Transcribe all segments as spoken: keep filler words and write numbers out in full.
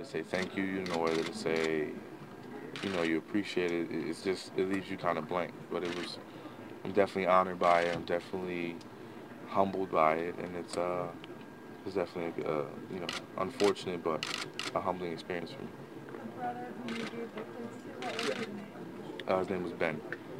say thank you. You don't know whether to say, you know, you appreciate it. It's just, it leaves you kind of blank. But it was, I'm definitely honored by it. I'm definitely humbled by it, and it's uh, it's definitely a, uh, you know, unfortunate but a humbling experience for me. The brother who you gave the kids to, what was his name? Uh, his name was Ben.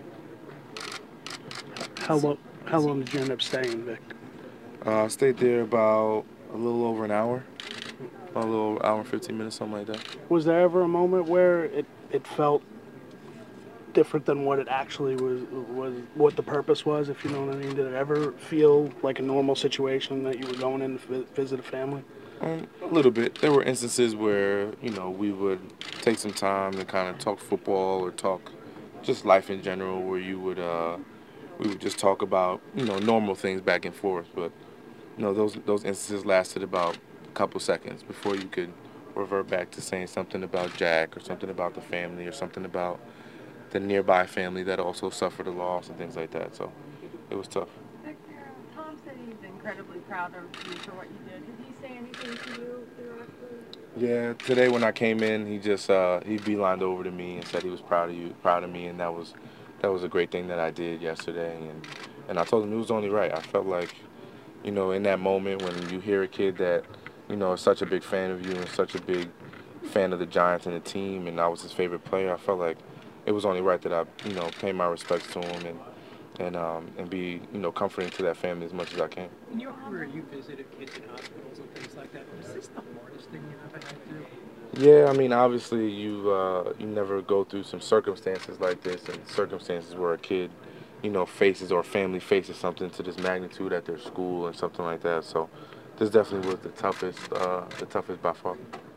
How long? How long did you end up staying, Vic? Uh, I stayed there about a little over an hour, a little hour and fifteen minutes, something like that. Was there ever a moment where it, it felt different than what it actually was, was what the purpose was, if you know what I mean? Did it ever feel like a normal situation that you were going in to vi- visit a family? Um, a little bit. There were instances where, you know, we would take some time to kind of talk football or talk just life in general, where you would uh, we would just talk about, you know, normal things back and forth. But you know, those those instances lasted about a couple seconds before you could revert back to saying something about Jack or something about the family or something about the nearby family that also suffered a loss and things like that. So it was tough. Victor, Tom said he's incredibly proud of you for what you did. Did he say anything to you directly? Yeah, today when I came in, he just uh, he beelined over to me and said he was proud of you, proud of me, and that was that was a great thing that I did yesterday. And and I told him it was only right. I felt like, you know, in that moment when you hear a kid that, you know, is such a big fan of you and such a big fan of the Giants and the team, and I was his favorite player, I felt like it was only right that I, you know, pay my respects to him and and um, and be, you know, comforting to that family as much as I can. In your career, you visited kids in hospitals and things like that. Was this the hardest thing you ever had to do? Yeah, I mean, obviously you uh, you never go through some circumstances like this, and circumstances where a kid, you know, faces or family faces something to this magnitude at their school and something like that. So this definitely was the toughest, uh, the toughest by far.